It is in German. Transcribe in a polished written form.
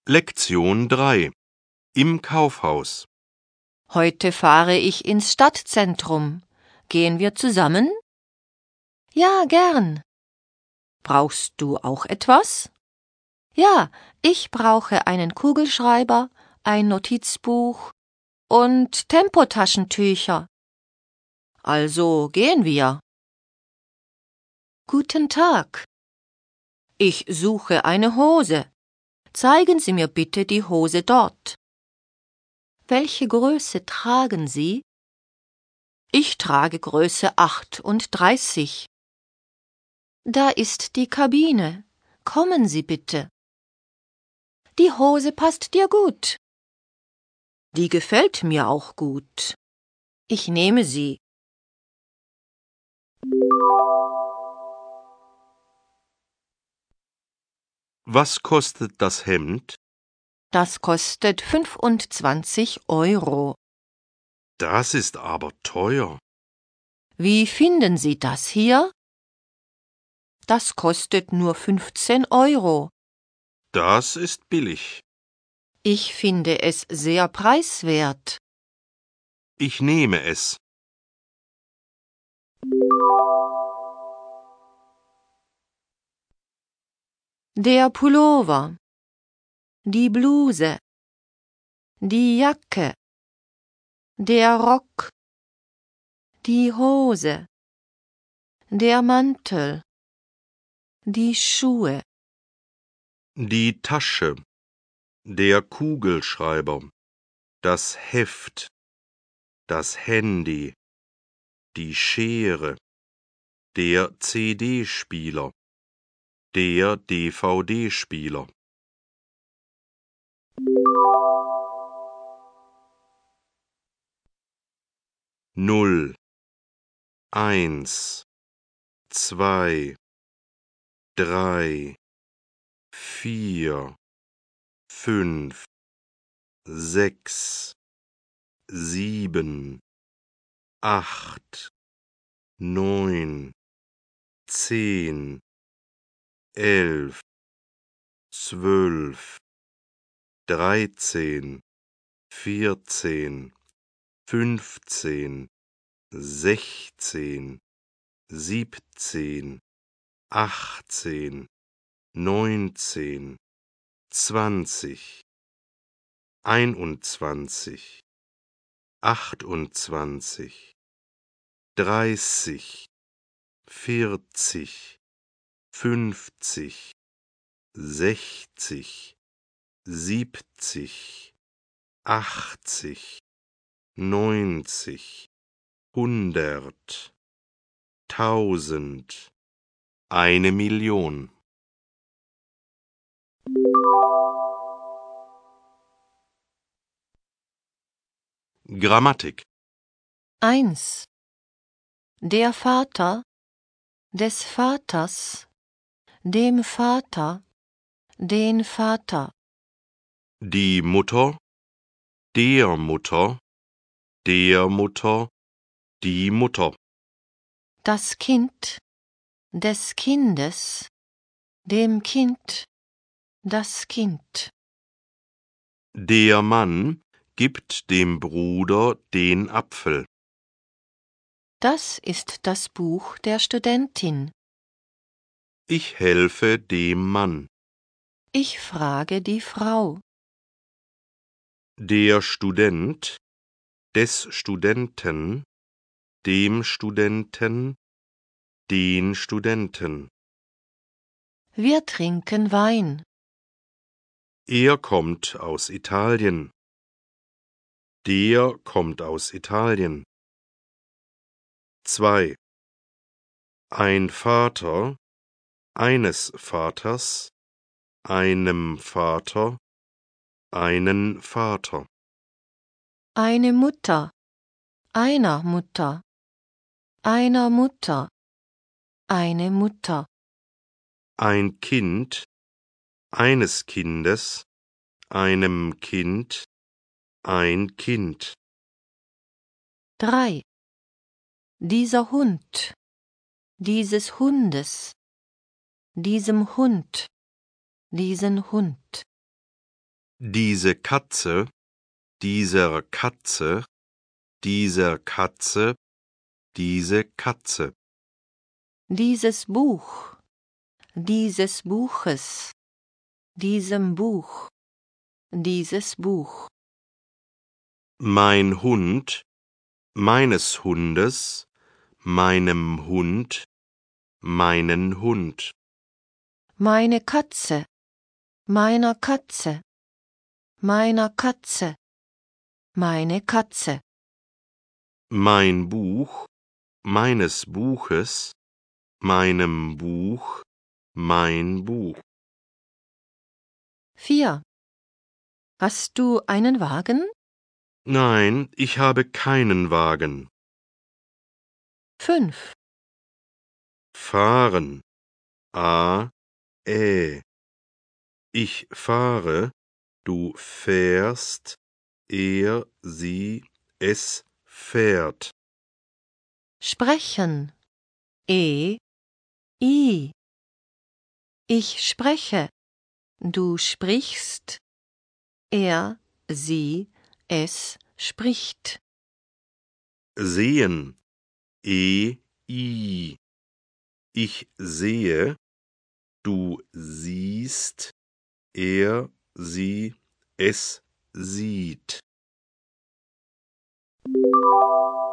Lektion 3 Im Kaufhaus. Heute fahre ich ins Stadtzentrum. Gehen wir zusammen? Ja, gern. Brauchst du auch etwas? Ja, ich brauche einen Kugelschreiber, ein Notizbuch und Tempotaschentücher. Also gehen wir. Guten Tag. Ich suche eine Hose. Zeigen Sie mir bitte die Hose dort. Welche Größe tragen Sie? Ich trage Größe 38. Da ist die Kabine. Kommen Sie bitte. Die Hose passt dir gut. Die gefällt mir auch gut. Ich nehme sie. Was kostet das Hemd? Das kostet 25 €. Das ist aber teuer. Wie finden Sie das hier? Das kostet nur 15 €. Das ist billig. Ich finde es sehr preiswert. Ich nehme es. Der Pullover, die Bluse, die Jacke, der Rock, die Hose, der Mantel, die Schuhe, Die Tasche, der Kugelschreiber, das Heft, das Handy, die Schere, der CD-Spieler, der DVD-Spieler. Null, 1, 2, 3, 4, 5, 6, 7, 8, 9, 10, 11, 12, 13, 14, 15, 16, 17, 18, 19, 20, 21, 28, 30, 40, 50, 60, 70, 80, 90, 100, 1000, 1.000.000. Grammatik. 1. Der Vater, des Vaters, dem Vater, den Vater. Die Mutter, der Mutter, der Mutter, die Mutter. Das Kind, des Kindes, dem Kind, das Kind. Der Mann gibt dem Bruder den Apfel. Das ist das Buch der Studentin. Ich helfe dem Mann. Ich frage die Frau. Der Student, des Studenten, dem Studenten, den Studenten. Wir trinken Wein. Er kommt aus Italien. Der kommt aus Italien. 2. Ein Vater, eines Vaters, einem Vater, einen Vater. Eine Mutter, einer Mutter, einer Mutter, eine Mutter. Ein Kind, eines Kindes, einem Kind, ein Kind. 3. Dieser Hund, dieses Hundes, diesem Hund, diesen Hund. Diese Katze, dieser Katze, dieser Katze, diese Katze. Dieses Buch, dieses Buches, diesem Buch, dieses Buch. Mein Hund, meines Hundes, meinem Hund, meinen Hund. Meine Katze, meiner Katze, meiner Katze, meine Katze. Mein Buch, meines Buches, meinem Buch, mein Buch. 4. Hast du einen Wagen? Nein, ich habe keinen Wagen. 5. Fahren. A, Ich fahre, du fährst, er, sie, es fährt. Sprechen. I. Ich spreche. Du sprichst. Er, sie, es spricht. Sehen. I. Ich sehe, du siehst, er, sie, es sieht.